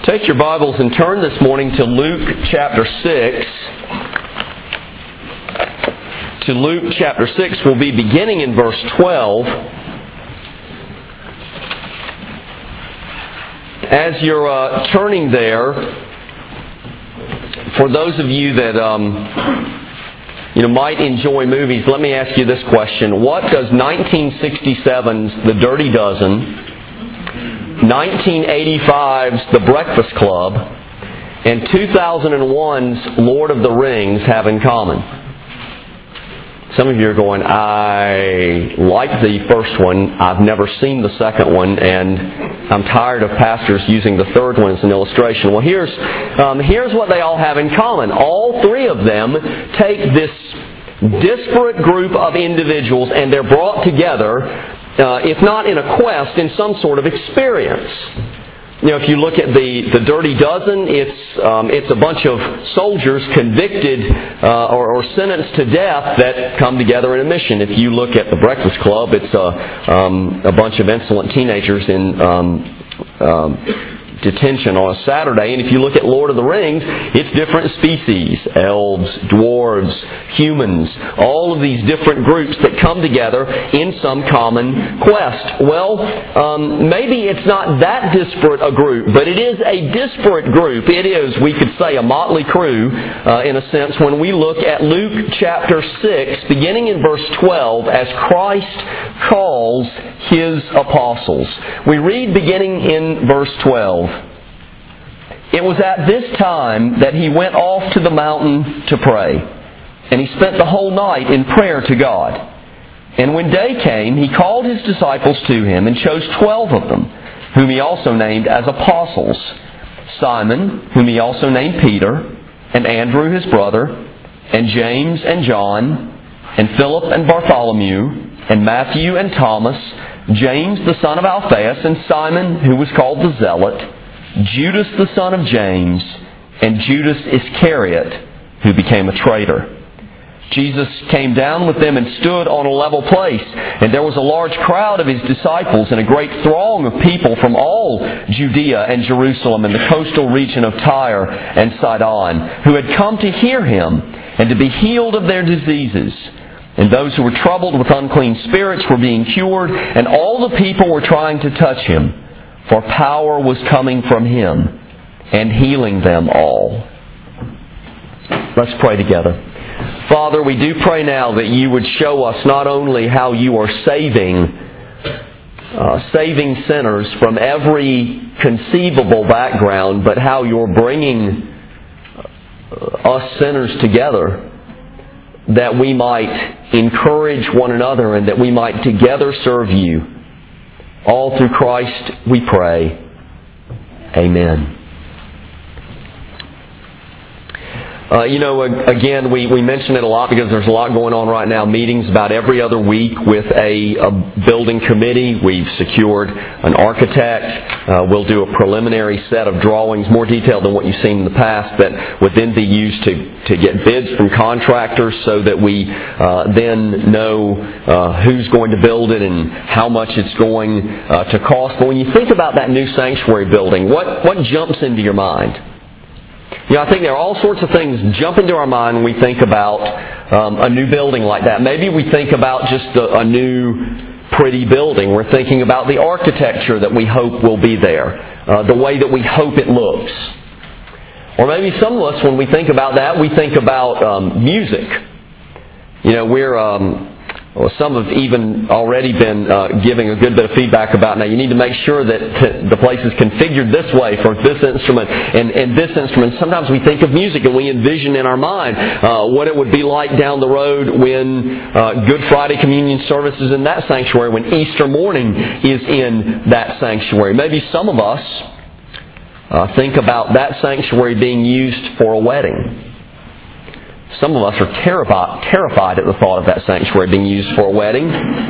Take your Bibles and turn this morning to Luke chapter 6. To Luke chapter 6, we'll be beginning in verse 12. As you're turning there, for those of you that might enjoy movies, let me ask you this question. What does 1967's The Dirty Dozen, 1985's The Breakfast Club, and 2001's Lord of the Rings have in common? Some of you are going, I like the first one, I've never seen the second one, and I'm tired of pastors using the third one as an illustration. Well, here's what they all have in common. All three of them take this disparate group of individuals and they're brought together, if not in a quest, in some sort of experience. If you look at the Dirty Dozen, it's a bunch of soldiers convicted or sentenced to death that come together in a mission. If you look at The Breakfast Club, it's a bunch of insolent teenagers in detention on a Saturday. And if you look at Lord of the Rings, it's different species. Elves, dwarves, humans, all of these different groups that come together in some common quest. Well, maybe it's not that disparate a group, but it is a disparate group. It is, we could say, a motley crew in a sense when we look at Luke chapter 6, beginning in verse 12, as Christ calls His apostles. We read beginning in verse 12. It was at this time that He went off to the mountain to pray, and He spent the whole night in prayer to God. And when day came, He called His disciples to Him and chose 12 of them, whom He also named as apostles: Simon, whom He also named Peter, and Andrew his brother, and James and John, and Philip and Bartholomew, and Matthew and Thomas, James the son of Alphaeus, and Simon, who was called the Zealot, Judas the son of James, and Judas Iscariot, who became a traitor. Jesus came down with them and stood on a level place, and there was a large crowd of His disciples and a great throng of people from all Judea and Jerusalem and the coastal region of Tyre and Sidon, who had come to hear Him and to be healed of their diseases. And those who were troubled with unclean spirits were being cured, and all the people were trying to touch Him, for power was coming from Him and healing them all. Let's pray together. Father, we do pray now that You would show us not only how You are saving sinners from every conceivable background, but how You're bringing us sinners together, that we might encourage one another and that we might together serve You. All through Christ we pray. Amen. Again, we mention it a lot because there's a lot going on right now. Meetings about every other week with a building committee. We've secured an architect. We'll do a preliminary set of drawings, more detailed than what you've seen in the past, that would then be used to get bids from contractors so that we then know who's going to build it and how much it's going to cost. But when you think about that new sanctuary building, what jumps into your mind? I think there are all sorts of things jump into our mind when we think about a new building like that. Maybe we think about just a new, pretty building. We're thinking about the architecture that we hope will be there, the way that we hope it looks. Or maybe some of us, when we think about that, we think about music. Some have even already been giving a good bit of feedback about, now you need to make sure that the place is configured this way for this instrument and this instrument. Sometimes we think of music and we envision in our mind what it would be like down the road when Good Friday communion service is in that sanctuary, when Easter morning is in that sanctuary. Maybe some of us think about that sanctuary being used for a wedding. Some of us are terrified at the thought of that sanctuary being used for a wedding.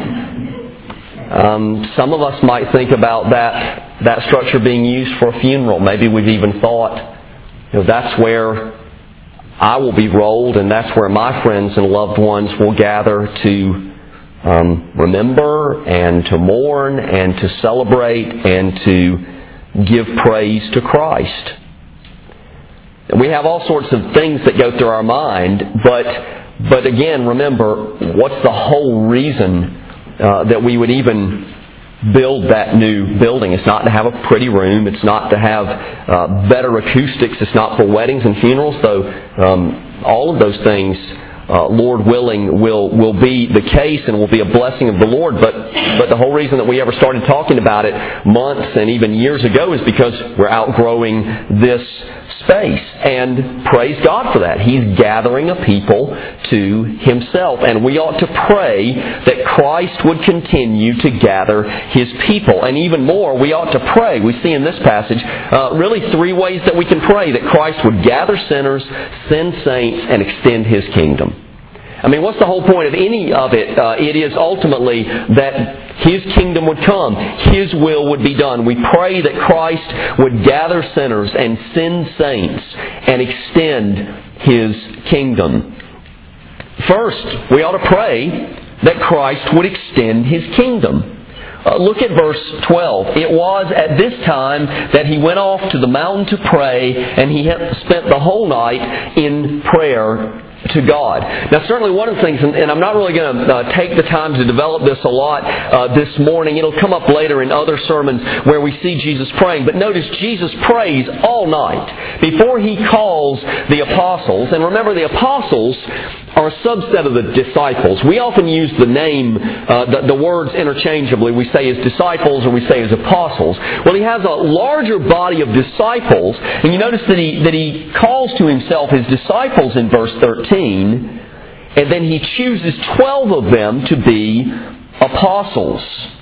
Some of us might think about that structure being used for a funeral. Maybe we've even thought, that's where I will be rolled, and that's where my friends and loved ones will gather to remember and to mourn and to celebrate and to give praise to Christ. And we have all sorts of things that go through our mind, but again, remember, what's the whole reason that we would even build that new building? It's not to have a pretty room. It's not to have better acoustics. It's not for weddings and funerals, though all of those things, Lord willing, will be the case and will be a blessing of the Lord. But the whole reason that we ever started talking about it months and even years ago is because we're outgrowing this space. And praise God for that. He's gathering a people to Himself. And we ought to pray that Christ would continue to gather His people. And even more, we ought to pray. We see in this passage really three ways that we can pray that Christ would gather sinners, send saints, and extend His kingdom. I mean, what's the whole point of any of it? It is ultimately that His kingdom would come. His will would be done. We pray that Christ would gather sinners and send saints and extend His kingdom. First, we ought to pray that Christ would extend His kingdom. Look at verse 12. It was at this time that He went off to the mountain to pray, and He had spent the whole night in prayer to God. Now, certainly one of the things, and I'm not really going to take the time to develop this a lot this morning. It'll come up later in other sermons where we see Jesus praying. But notice Jesus prays all night before He calls the apostles. And remember, the apostles are a subset of the disciples. We often use the name, the words interchangeably. We say His disciples or we say His apostles. Well, He has a larger body of disciples. And you notice that He calls to Himself His disciples in verse 13. And then He chooses 12 of them to be apostles.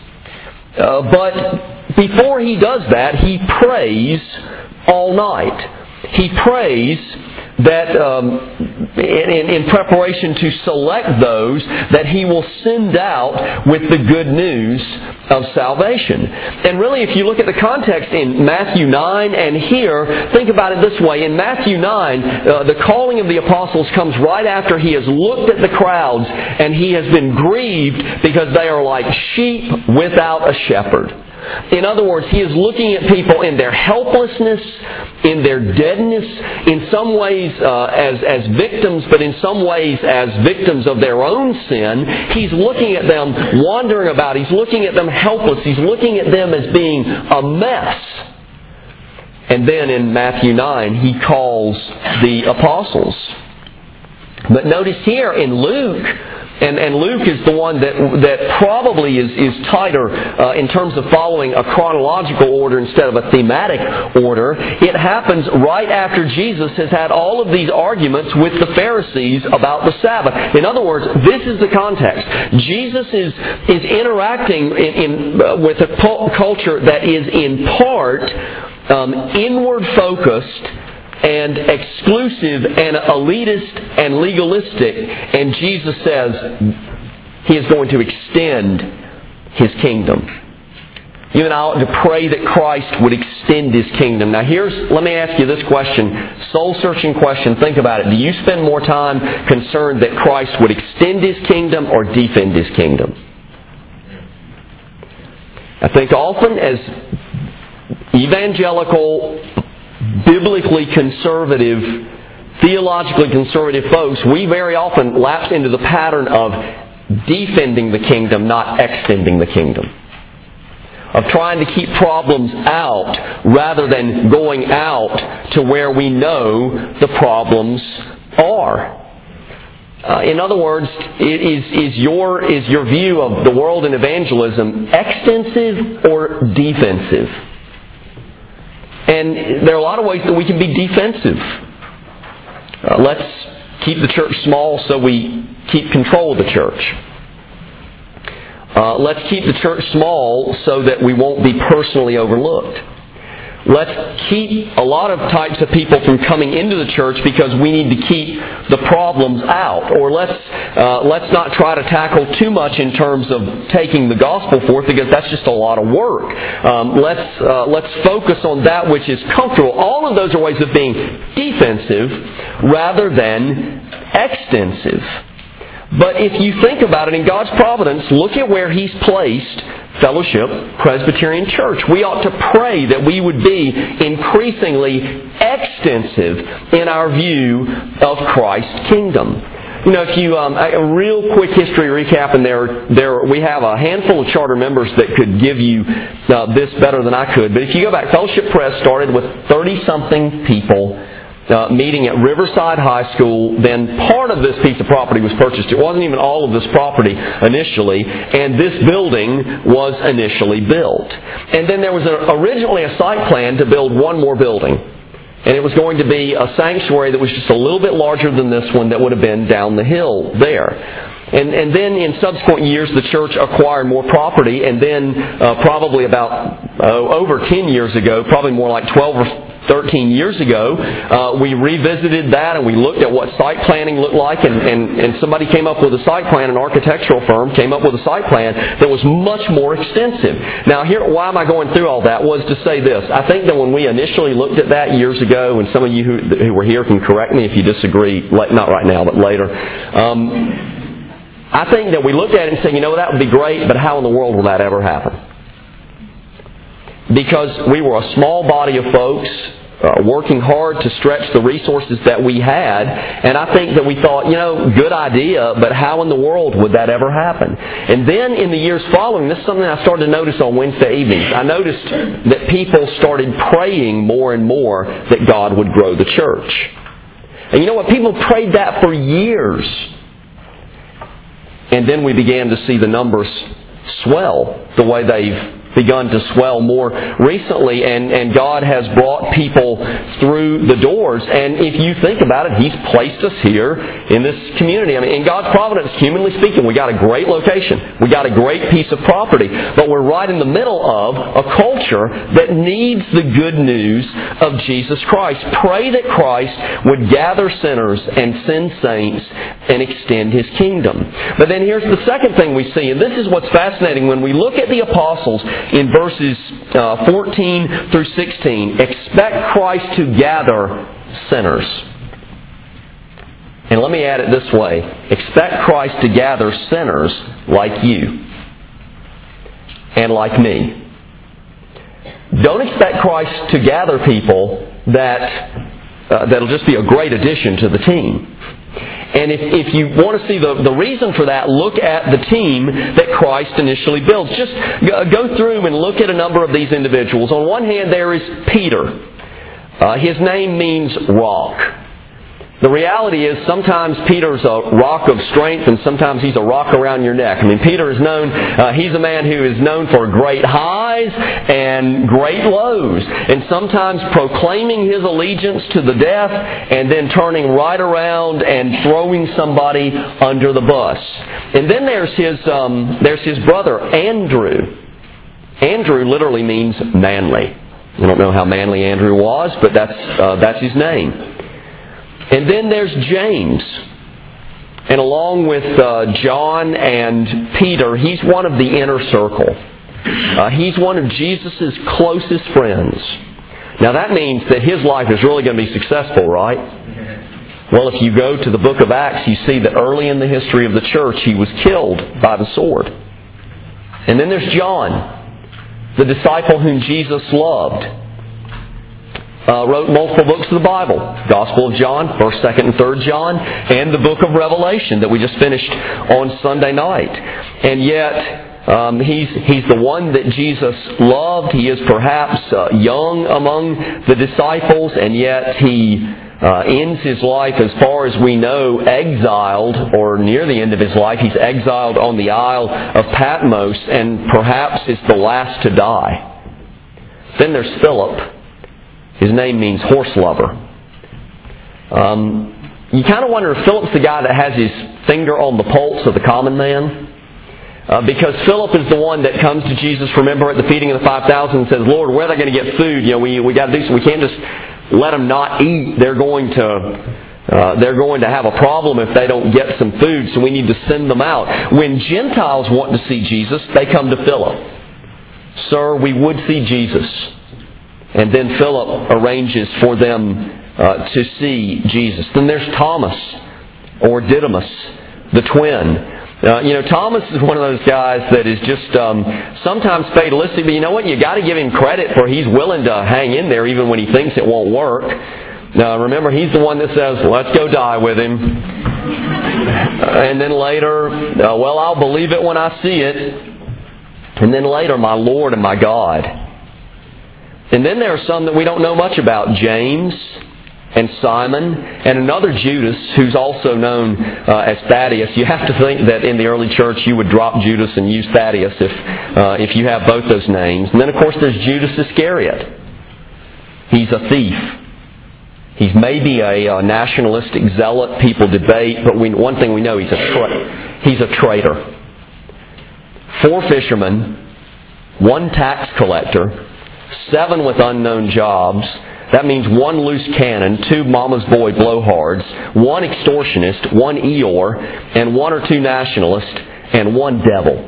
But before He does that, He prays all night. He prays that in preparation to select those that He will send out with the good news of salvation. And really, if you look at the context in Matthew 9 and here, think about it this way. In Matthew 9, the calling of the apostles comes right after He has looked at the crowds and He has been grieved because they are like sheep without a shepherd. In other words, He is looking at people in their helplessness, in their deadness, in some ways as victims, but in some ways as victims of their own sin. He's looking at them wandering about. He's looking at them helpless. He's looking at them as being a mess. And then in Matthew 9, He calls the apostles. But notice here in Luke, and Luke is the one that probably is tighter in terms of following a chronological order instead of a thematic order. It happens right after Jesus has had all of these arguments with the Pharisees about the Sabbath. In other words, this is the context. Jesus is interacting with a culture that is in part inward focused and exclusive and elitist and legalistic. And Jesus says He is going to extend His kingdom. You and I ought to pray that Christ would extend His kingdom. Now let me ask you this question, soul-searching question. Think about it. Do you spend more time concerned that Christ would extend His kingdom or defend His kingdom? I think often as evangelical, biblically conservative, theologically conservative folks, we very often lapse into the pattern of defending the kingdom, not extending the kingdom. Of trying to keep problems out rather than going out to where we know the problems are. In other words, is your view of the world and evangelism extensive or defensive? And there are a lot of ways that we can be defensive. Let's keep the church small so we keep control of the church. Let's keep the church small so that we won't be personally overlooked. Let's keep a lot of types of people from coming into the church because we need to keep the problems out. Or let's not try to tackle too much in terms of taking the gospel forth because that's just a lot of work. Let's focus on that which is comfortable. All of those are ways of being defensive rather than extensive. But if you think about it, in God's providence, look at where He's placed Fellowship Presbyterian Church. We ought to pray that we would be increasingly extensive in our view of Christ's kingdom. You know, if you a real quick history recap, and there we have a handful of charter members that could give you this better than I could. But if you go back, Fellowship Pres started with 30-something people meeting at Riverside High School. Then part of this piece of property was purchased. It wasn't even all of this property initially, and this building was initially built. And then there was originally a site plan to build one more building. And it was going to be a sanctuary that was just a little bit larger than this one that would have been down the hill there. And then in subsequent years, the church acquired more property, and then probably about over 10 years ago, probably more like 12 or 13 years ago, we revisited that and we looked at what site planning looked like, and somebody came up with a site plan, an architectural firm came up with a site plan that was much more extensive. Now here, why am I going through all that? Was to say this. I think that when we initially looked at that years ago, and some of you who were here can correct me if you disagree, not right now, but later, I think that we looked at it and said, you know, that would be great, but how in the world will that ever happen? Because we were a small body of folks working hard to stretch the resources that we had, and I think that we thought, you know, good idea, but how in the world would that ever happen? And then in the years following, this is something I started to notice on Wednesday evenings. I noticed that people started praying more and more that God would grow the church. And you know what? People prayed that for years. And then we began to see the numbers swell the way they've begun to swell more recently, and God has brought people through the doors. And if you think about it, He's placed us here in this community. I mean, in God's providence, humanly speaking, we got a great location. We got a great piece of property. But we're right in the middle of a culture that needs the good news of Jesus Christ. Pray that Christ would gather sinners and send saints and extend His kingdom. But then here's the second thing we see, and this is what's fascinating. When we look at the apostles, in verses 14 through 16, expect Christ to gather sinners. And let me add it this way. Expect Christ to gather sinners like you and like me. Don't expect Christ to gather people that'll just be a great addition to the team. And if you want to see the reason for that, look at the team that Christ initially builds. Just go through and look at a number of these individuals. On one hand, there is Peter. His name means rock. The reality is sometimes Peter's a rock of strength and sometimes he's a rock around your neck. I mean, Peter is known, he's a man who is known for great highs and great lows. And sometimes proclaiming his allegiance to the death and then turning right around and throwing somebody under the bus. And then there's his brother, Andrew. Andrew literally means manly. I don't know how manly Andrew was, but that's his name. And then there's James. And along with John and Peter, he's one of the inner circle. He's one of Jesus' closest friends. Now that means that his life is really going to be successful, right? Well, if you go to the book of Acts, you see that early in the history of the church, he was killed by the sword. And then there's John, the disciple whom Jesus loved. Wrote multiple books of the Bible. Gospel of John, 1st, 2nd, and 3rd John, and the book of Revelation that we just finished on Sunday night. And yet, he's the one that Jesus loved. He is perhaps young among the disciples, and yet he ends his life, as far as we know, exiled, or near the end of his life. He's exiled on the Isle of Patmos, and perhaps is the last to die. Then there's Philip. His name means horse lover. You kind of wonder if Philip's the guy that has his finger on the pulse of the common man. Because Philip is the one that comes to Jesus, remember, at the feeding of the 5,000 and says, Lord, where are they going to get food? You know, we got to do something. We can't just let them not eat. They're going to have a problem if they don't get some food, so we need to send them out. When Gentiles want to see Jesus, they come to Philip. Sir, we would see Jesus. And then Philip arranges for them to see Jesus. Then there's Thomas, or Didymus, the twin. Thomas is one of those guys that is just sometimes fatalistic, but you know what? You got to give him credit for he's willing to hang in there even when he thinks it won't work. Remember, he's the one that says, let's go die with him. And then later, I'll believe it when I see it. And then later, my Lord and my God. And then there are some that we don't know much about. James and Simon, and another Judas who's also known as Thaddeus. You have to think that in the early church you would drop Judas and use Thaddeus if you have both those names. And then of course there's Judas Iscariot. He's a thief. He's maybe a nationalistic zealot. People debate, but one thing we know, he's a traitor. 4 fishermen, 1 tax collector, 7 with unknown jobs. That means 1 loose cannon, 2 mama's boy blowhards, 1 extortionist, 1 Eeyore, and 1 or 2 nationalists, and 1 devil.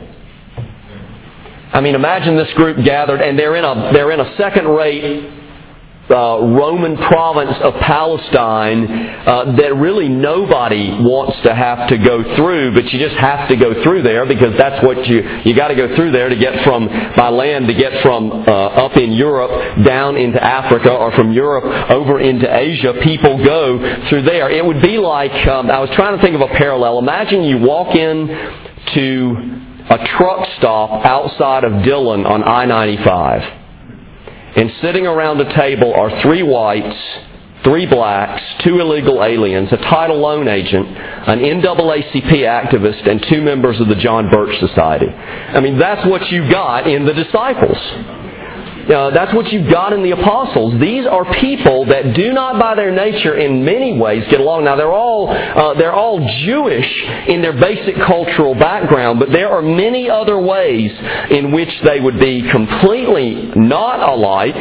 I mean, imagine this group gathered, and they're in a second-rate Roman province of Palestine that really nobody wants to have to go through, but you just have to go through there because that's what you got to go through there to get by land to get from up in Europe down into Africa, or from Europe over into Asia. People go through there. It would be like, I was trying to think of a parallel. Imagine you walk in to a truck stop outside of Dillon on I-95. And sitting around a table are 3 whites, 3 blacks, 2 illegal aliens, a title loan agent, an NAACP activist, and 2 members of the John Birch Society. I mean, that's what you got in the disciples. That's what you've got in the apostles. These are people that do not by their nature in many ways get along. Now they're all Jewish in their basic cultural background, but there are many other ways in which they would be completely not alike.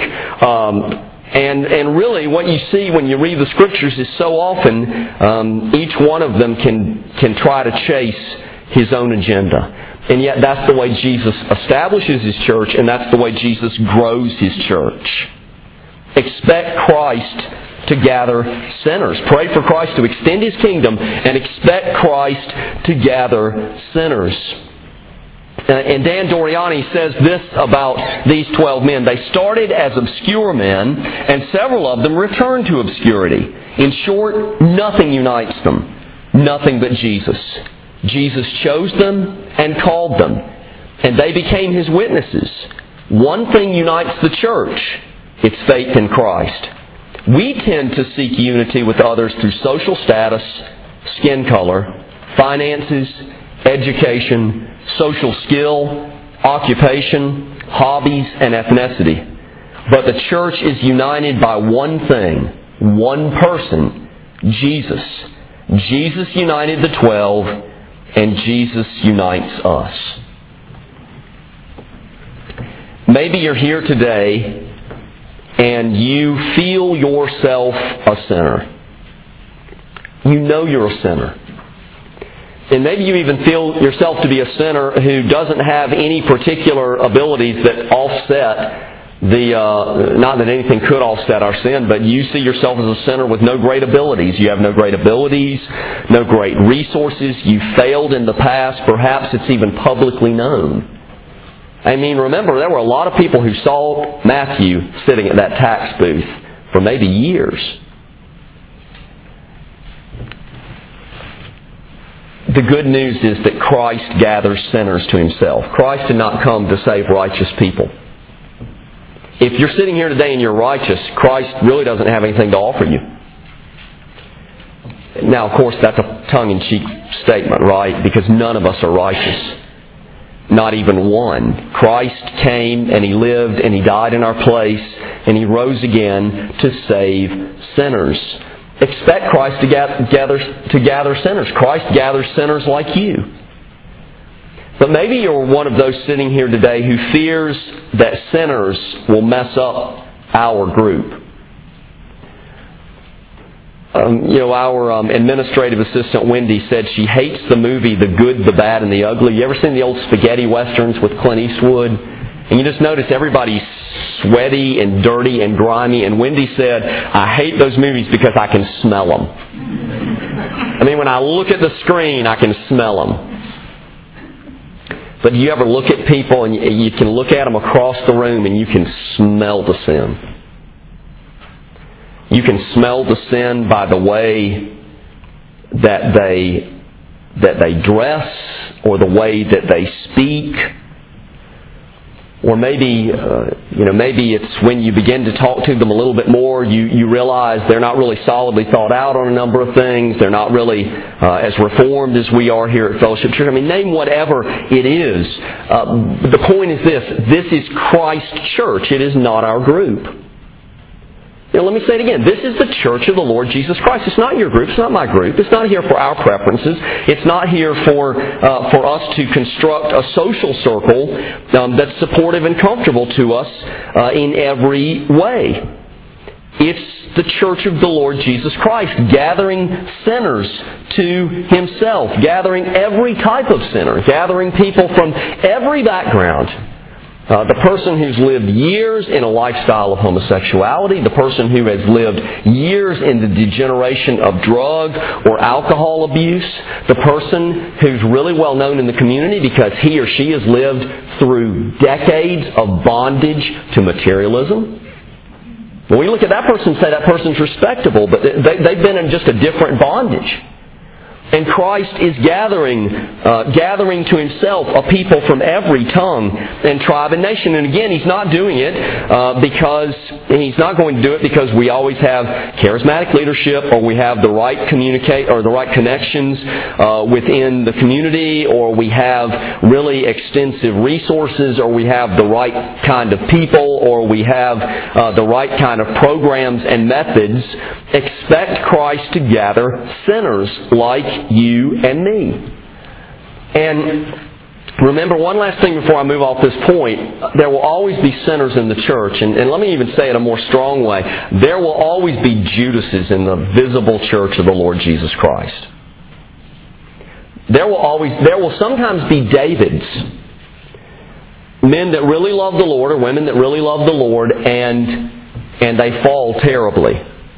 And really what you see when you read the Scriptures is so often each one of them can try to chase his own agenda. And yet that's the way Jesus establishes His church, and that's the way Jesus grows His church. Expect Christ to gather sinners. Pray for Christ to extend His kingdom, and expect Christ to gather sinners. And Dan Doriani says this about these 12 men. They started as obscure men, and several of them returned to obscurity. In short, nothing unites them. Nothing but Jesus. Jesus chose them and called them, and they became His witnesses. One thing unites the church. It's faith in Christ. We tend to seek unity with others through social status, skin color, finances, education, social skill, occupation, hobbies, and ethnicity. But the church is united by one thing, one person, Jesus. Jesus united the 12, and Jesus unites us. Maybe you're here today and you feel yourself a sinner. You know you're a sinner. And maybe you even feel yourself to be a sinner who doesn't have any particular abilities that offset not that anything could offset our sin, but you see yourself as a sinner with no great abilities. You have no great abilities, no great resources. You failed in the past. Perhaps it's even publicly known. I mean, remember, there were a lot of people who saw Matthew sitting at that tax booth for maybe years. The good news is that Christ gathers sinners to Himself. Christ did not come to save righteous people. If you're sitting here today and you're righteous, Christ really doesn't have anything to offer you. Now, of course, that's a tongue-in-cheek statement, right? Because none of us are righteous. Not even one. Christ came and He lived and He died in our place and He rose again to save sinners. Expect Christ to gather sinners. Christ gathers sinners like you. But maybe you're one of those sitting here today who fears that sinners will mess up our group. Our administrative assistant Wendy said she hates the movie The Good, the Bad, and the Ugly. You ever seen the old spaghetti westerns with Clint Eastwood? And you just notice everybody's sweaty and dirty and grimy. And Wendy said, I hate those movies because I can smell them. I mean, when I look at the screen, I can smell them. But do you ever look at people and you can look at them across the room and you can smell the sin? You can smell the sin by the way that they dress, or the way that they speak. Or maybe it's when you begin to talk to them a little bit more, you realize they're not really solidly thought out on a number of things. They're not really as reformed as we are here at Fellowship Church. I mean, name whatever it is. The point is this is Christ's church. It is not our group. Let me say it again. This is the church of the Lord Jesus Christ. It's not your group. It's not my group. It's not here for our preferences. It's not here for us to construct a social circle that's supportive and comfortable to us in every way. It's the church of the Lord Jesus Christ, gathering sinners to Himself, gathering every type of sinner, gathering people from every background. The person who's lived years in a lifestyle of homosexuality, the person who has lived years in the degeneration of drug or alcohol abuse, the person who's really well known in the community because he or she has lived through decades of bondage to materialism. When we look at that person and say that person's respectable, but they've been in just a different bondage. And Christ is gathering to Himself a people from every tongue and tribe and nation. And again, He's not doing it He's not going to do it because we always have charismatic leadership, or we have the right connections within the community, or we have really extensive resources, or we have the right kind of people, or we have the right kind of programs and methods. Expect Christ to gather sinners like you and me. And remember, one last thing before I move off this point. There will always be sinners in the church. And let me even say it a more strong way. There will always be Judases in the visible church of the Lord Jesus Christ. There will sometimes be Davids. Men that really love the Lord, or women that really love the Lord, and they fall terribly.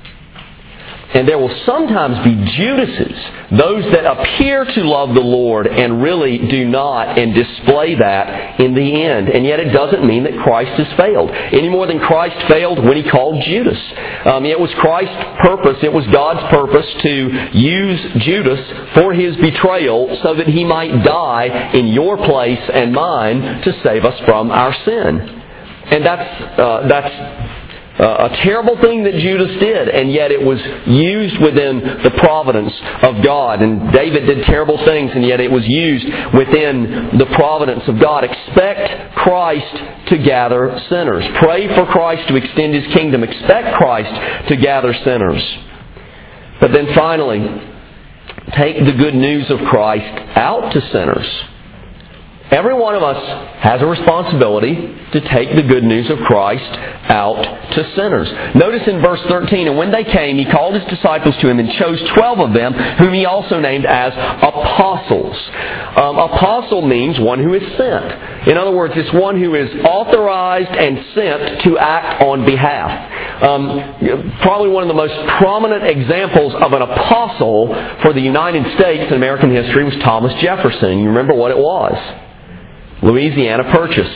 And there will sometimes be Judases, those that appear to love the Lord and really do not, and display that in the end. And yet it doesn't mean that Christ has failed. Any more than Christ failed when He called Judas. It was Christ's purpose, it was God's purpose to use Judas for His betrayal so that He might die in your place and mine to save us from our sin. And that's a terrible thing that Judas did, and yet it was used within the providence of God. And David did terrible things, and yet it was used within the providence of God. Expect Christ to gather sinners. Pray for Christ to extend His kingdom. Expect Christ to gather sinners. But then finally, take the good news of Christ out to sinners. Every one of us has a responsibility to take the good news of Christ out to sinners. Notice in verse 13, and when they came, He called His disciples to Him and chose 12 of them, whom He also named as apostles. Apostle means one who is sent. In other words, it's one who is authorized and sent to act on behalf. Probably one of the most prominent examples of an apostle for the United States in American history was Thomas Jefferson. You remember what it was. Louisiana Purchase.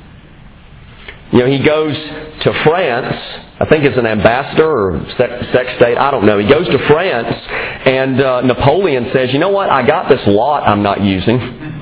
He goes to France, I think as an ambassador or sextate, I don't know. He goes to France, and Napoleon says, "You know what? I got this lot I'm not using."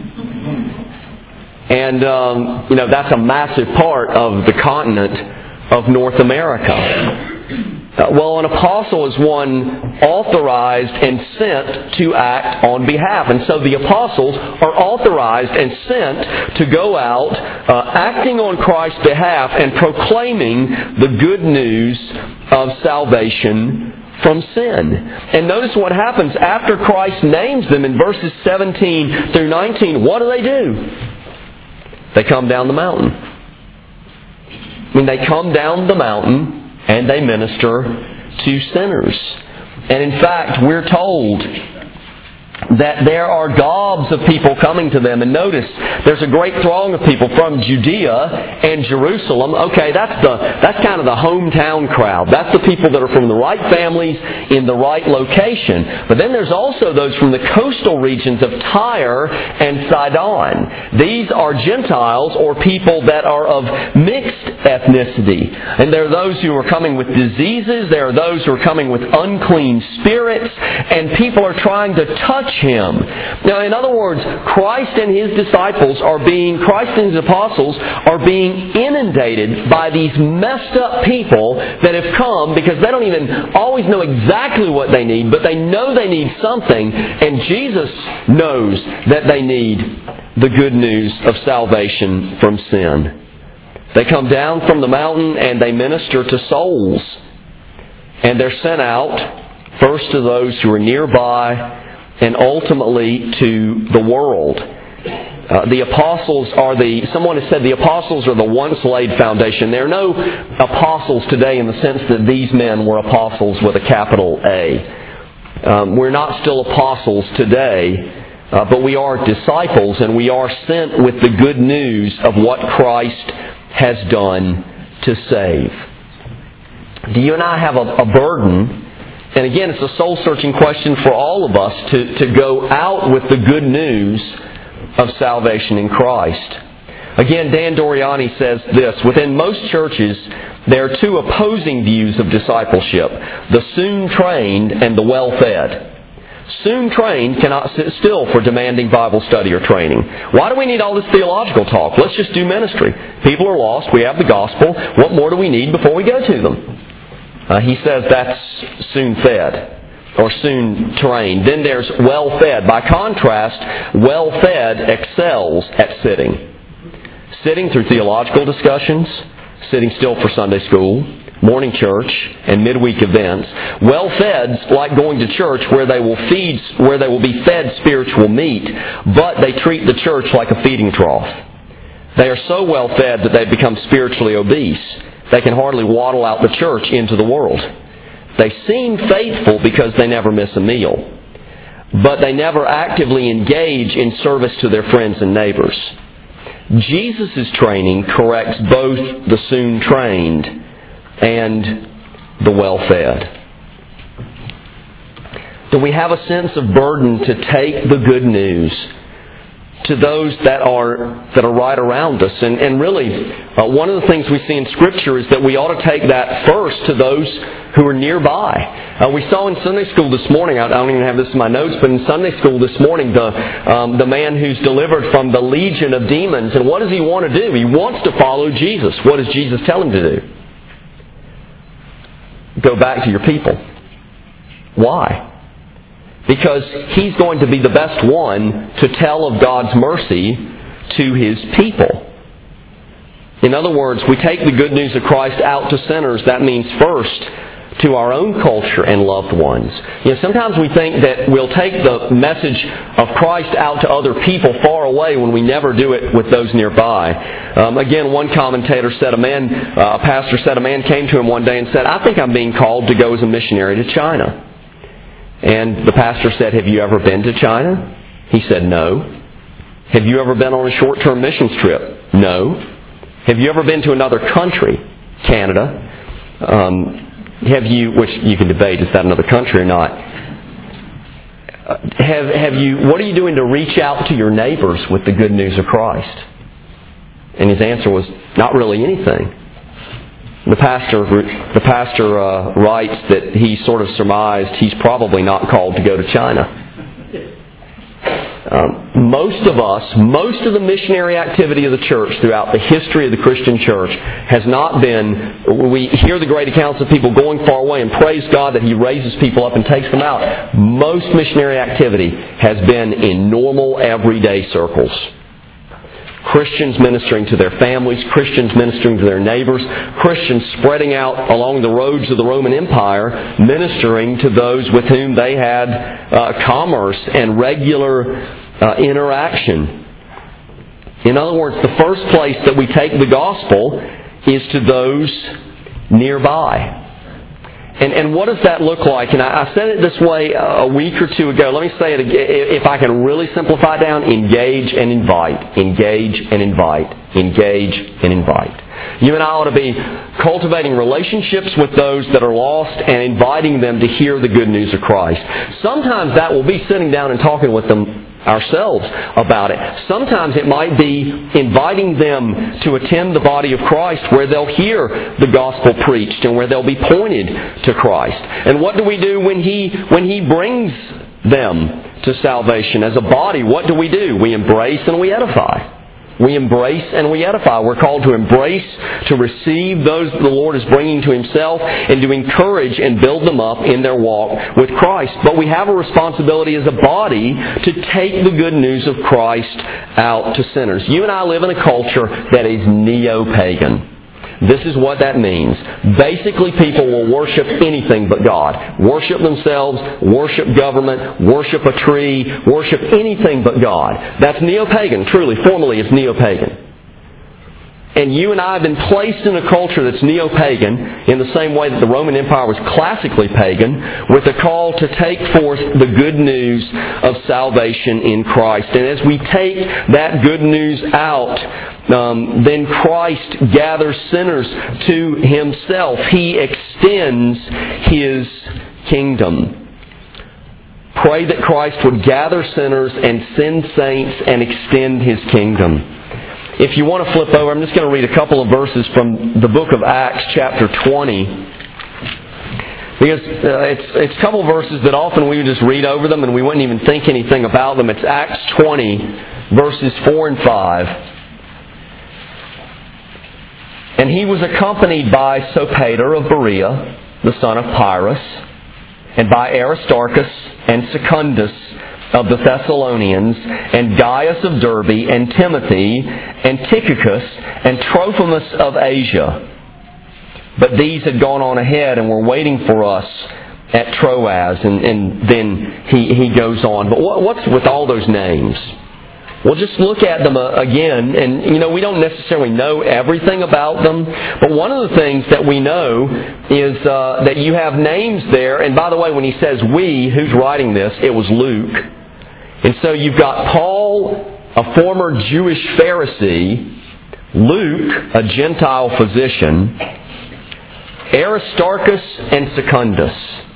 And, that's a massive part of the continent of North America. Well, an apostle is one authorized and sent to act on behalf. And so the apostles are authorized and sent to go out acting on Christ's behalf and proclaiming the good news of salvation from sin. And notice what happens after Christ names them in verses 17 through 19. What do? They come down the mountain. They come down the mountain and they minister to sinners. And in fact, we're told that there are gobs of people coming to them. And notice, there's a great throng of people from Judea and Jerusalem. Okay, that's kind of the hometown crowd. That's the people that are from the right families in the right location. But then there's also those from the coastal regions of Tyre and Sidon. These are Gentiles or people that are of mixed ethnicity. And there are those who are coming with diseases. There are those who are coming with unclean spirits. And people are trying to touch Him. Now, in other words, Christ and His apostles are being inundated by these messed up people that have come because they don't even always know exactly what they need, but they know they need something, and Jesus knows that they need the good news of salvation from sin. They come down from the mountain and they minister to souls. And they're sent out first to those who are nearby and ultimately to the world. The apostles someone has said the apostles are the once laid foundation. There are no apostles today in the sense that these men were apostles with a capital A. We're not still apostles today. But we are disciples, and we are sent with the good news of what Christ has done to save. Do you and I have a burden? And again, it's a soul-searching question for all of us to go out with the good news of salvation in Christ. Again, Dan Doriani says this: within most churches, there are two opposing views of discipleship: the soon-trained and the well-fed. Soon-trained cannot sit still for demanding Bible study or training. Why do we need all this theological talk? Let's just do ministry. People are lost. We have the gospel. What more do we need before we go to them? He says that's soon-fed or soon-trained. Then there's well-fed. By contrast, well-fed excels at sitting. Sitting through theological discussions, sitting still for Sunday school, morning church, and midweek events. Well-feds like going to church where they will be fed spiritual meat, but they treat the church like a feeding trough. They are so well-fed that they become spiritually obese. They can hardly waddle out the church into the world. They seem faithful because they never miss a meal, but they never actively engage in service to their friends and neighbors. Jesus' training corrects both the soon-trained and the well-fed. Do we have a sense of burden to take the good news to those that are right around us? And really, one of the things we see in Scripture is that we ought to take that first to those who are nearby. We saw in Sunday school this morning, I don't even have this in my notes, but in Sunday school this morning, the man who's delivered from the legion of demons. And what does he want to do? He wants to follow Jesus. What does Jesus tell him to do? Go back to your people. Why? Because he's going to be the best one to tell of God's mercy to His people. In other words, we take the good news of Christ out to sinners. That means first to our own culture and loved ones. Sometimes we think that we'll take the message of Christ out to other people far away when we never do it with those nearby. Again, one commentator said a pastor said a man came to him one day and said, "I think I'm being called to go as a missionary to China." And the pastor said, "Have you ever been to China?" He said, "No." "Have you ever been on a short-term missions trip?" "No." "Have you ever been to another country?" "Canada." Which you can debate, is that another country or not? What are you doing to reach out to your neighbors with the good news of Christ? And his answer was, not really anything. The pastor writes that he sort of surmised he's probably not called to go to China. Most of the missionary activity of the church throughout the history of the Christian church has not been, we hear the great accounts of people going far away and praise God that He raises people up and takes them out. Most missionary activity has been in normal, everyday circles. Christians ministering to their families, Christians ministering to their neighbors, Christians spreading out along the roads of the Roman Empire, ministering to those with whom they had commerce and regular interaction. In other words, the first place that we take the gospel is to those nearby. And what does that look like? And I said it this way a week or two ago. Let me say it again. If I can really simplify it down, engage and invite. Engage and invite. Engage and invite. You and I ought to be cultivating relationships with those that are lost and inviting them to hear the good news of Christ. Sometimes that will be sitting down and talking with them ourselves about it. Sometimes it might be inviting them to attend the body of Christ where they'll hear the gospel preached and where they'll be pointed to Christ. And what do we do when He brings them to salvation as a body? What do? We embrace and we edify. We embrace and we edify. We're called to embrace, to receive those the Lord is bringing to Himself, and to encourage and build them up in their walk with Christ. But we have a responsibility as a body to take the good news of Christ out to sinners. You and I live in a culture that is neo-pagan. This is what that means. Basically, people will worship anything but God. Worship themselves, worship government, worship a tree, worship anything but God. That's neo-pagan. Truly, formally, it's neo-pagan. And you and I have been placed in a culture that's neo-pagan in the same way that the Roman Empire was classically pagan, with a call to take forth the good news of salvation in Christ. And as we take that good news out, then Christ gathers sinners to Himself. He extends His kingdom. Pray that Christ would gather sinners and send saints and extend His kingdom. If you want to flip over, I'm just going to read a couple of verses from the book of Acts, chapter 20. Because it's a couple of verses that often we would just read over them and we wouldn't even think anything about them. It's Acts 20, verses 4 and 5. And he was accompanied by Sopater of Berea, the son of Pyrrhus, and by Aristarchus and Secundus of the Thessalonians, and Gaius of Derbe, and Timothy, and Tychicus, and Trophimus of Asia. But these had gone on ahead and were waiting for us at Troas. And then he goes on. But what's with all those names? Well, just look at them again, and we don't necessarily know everything about them, but one of the things that we know is that you have names there, and by the way, when he says we, who's writing this? It was Luke. And so you've got Paul, a former Jewish Pharisee, Luke, a Gentile physician, Aristarchus and Secundus.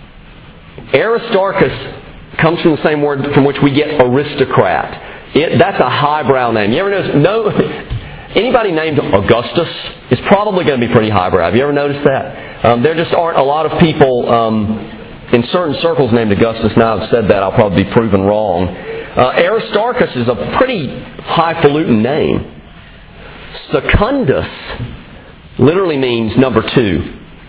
Aristarchus comes from the same word from which we get aristocrat. That's a highbrow name. You ever notice? Anybody named Augustus is probably going to be pretty highbrow. Have you ever noticed that? There just aren't a lot of people in certain circles named Augustus. Now I've said that, I'll probably be proven wrong. Aristarchus is a pretty highfalutin name. Secundus literally means number two.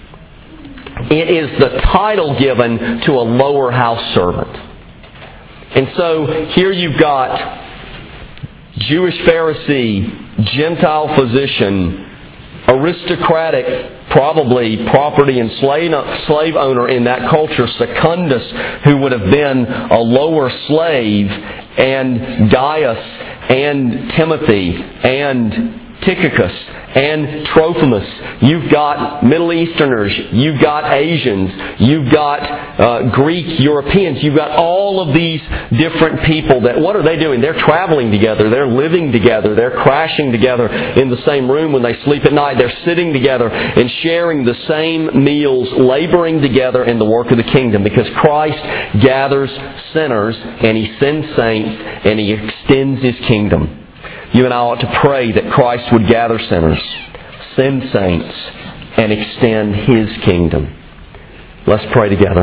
It is the title given to a lower house servant. And so here you've got Jewish Pharisee, Gentile physician, aristocratic, probably property and slave owner in that culture, Secundus, who would have been a lower slave, and Gaius, and Timothy, and Tychicus, and Trophimus. You've got Middle Easterners, you've got Asians, you've got Greek Europeans, you've got all of these different people that, what are they doing? They're traveling together, they're living together, they're crashing together in the same room when they sleep at night, they're sitting together and sharing the same meals, laboring together in the work of the kingdom, because Christ gathers sinners and He sends saints and He extends His kingdom. You and I ought to pray that Christ would gather sinners, send saints, and extend His kingdom. Let's pray together.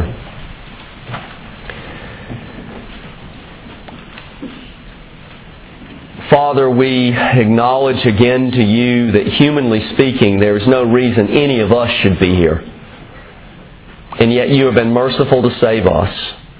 Father, we acknowledge again to You that humanly speaking, there is no reason any of us should be here. And yet You have been merciful to save us.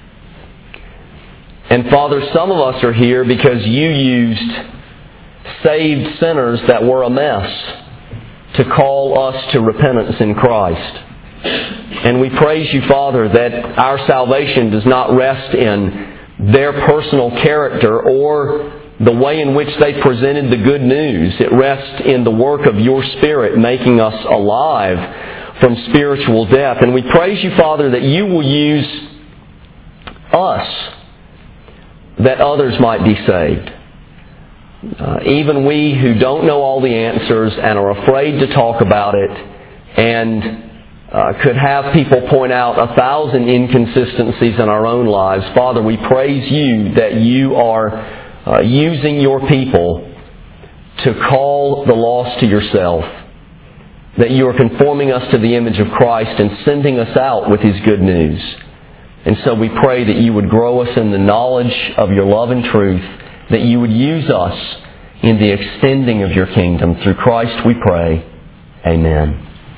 And Father, some of us are here because You used saved sinners that were a mess to call us to repentance in Christ. And we praise You, Father, that our salvation does not rest in their personal character or the way in which they presented the good news. It rests in the work of Your Spirit making us alive from spiritual death. And we praise you, Father, that you will use us that others might be saved. Even we who don't know all the answers and are afraid to talk about it and could have people point out 1,000 inconsistencies in our own lives. Father, we praise you that you are using your people to call the lost to yourself, that you are conforming us to the image of Christ and sending us out with His good news. And so we pray that you would grow us in the knowledge of your love and truth, that you would use us in the extending of your kingdom. Through Christ we pray. Amen.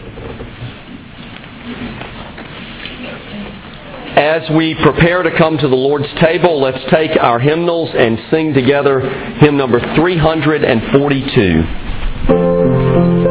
As we prepare to come to the Lord's table, let's take our hymnals and sing together hymn number 342.